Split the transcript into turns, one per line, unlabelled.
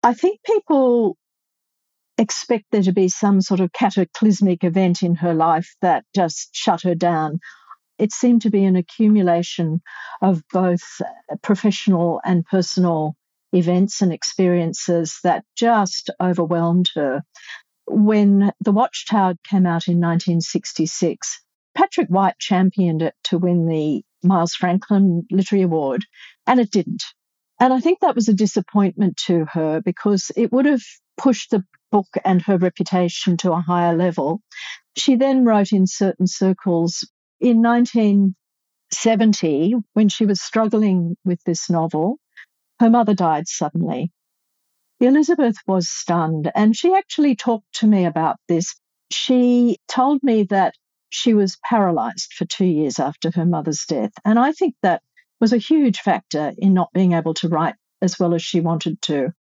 I think people expect there to be some sort of cataclysmic event in her life that just shut her down. It seemed to be an accumulation of both professional and personal events and experiences that just overwhelmed her. When The Watchtower came out in 1966, Patrick White championed it to win the Miles Franklin Literary Award, and it didn't. And I think that was a disappointment to her because it would have pushed the book and her reputation to a higher level. She then wrote in certain circles in 1970, when she was struggling with this novel, her mother died suddenly. Elizabeth was stunned, and she actually talked to me about this. She told me that she was paralyzed for 2 years after her mother's death, and I think that was a huge factor in not being able to write as well as she wanted to.